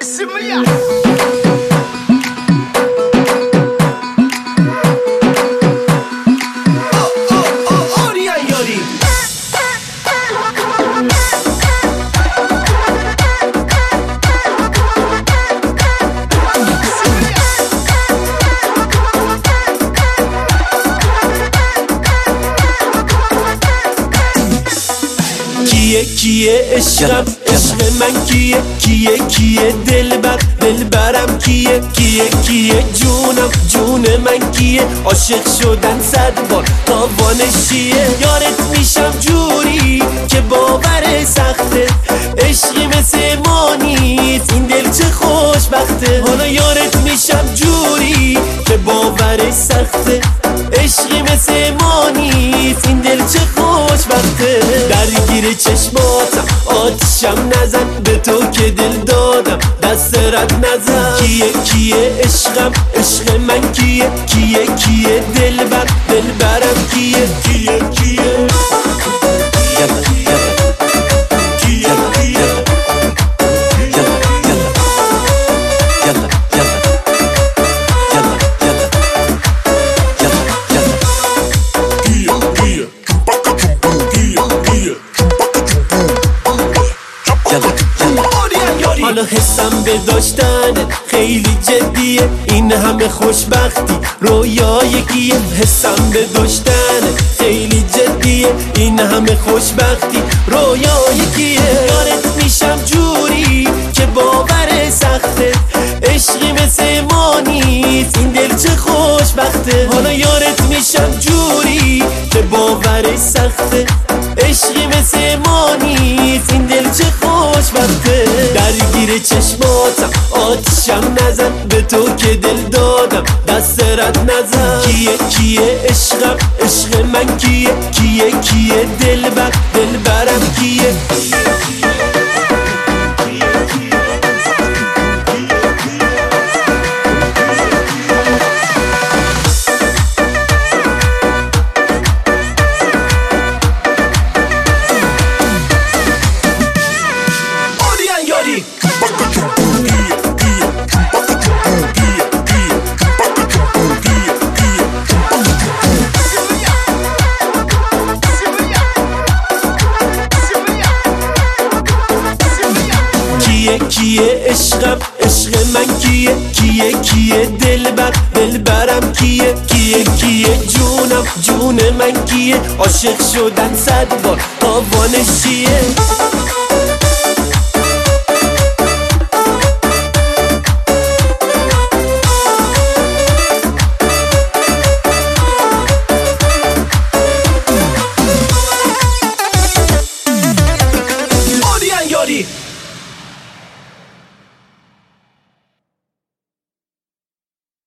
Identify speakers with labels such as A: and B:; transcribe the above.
A: کیه عشقم عشق من کیه دلبرم کیه جون من کیه عاشق شدن 100 بار تاوانش چیه یارت میشم جوری که باور سخته عشقی مثل ما نیست این دل چه خوشبخته حالا یارت میشم جوری که باور سخته عشقی مثل ما نیست این دل چه خوشبخته درگیر چشماتم آتیشم نزن به تو که دل دادم دست رد نزن کیه عشقم عشق من کیه دلبرم کیه حالا حسم به داشتن خیلی جدیه این همه خوشبختی رویای کیه حسم به داشتن خیلی جدیه این همه خوشبختی رویای کیه یارت میشم جوری که باور سخته عشقی مثل ما نیست این دل چه خوشبخته حالا یارت میشم جوری که باور سخته عشقی مثل ما نیست این دل چه خوشبخته درگیر چشماتم آتیشم نزن به تو که دل دادم دست رد نزن کیه عشقم عشق من کیه دلبرم کیه کیه عشقم عشق من کیه دلبرم کیه جون من کیه عاشق شدن 100 بار تاوانش چیه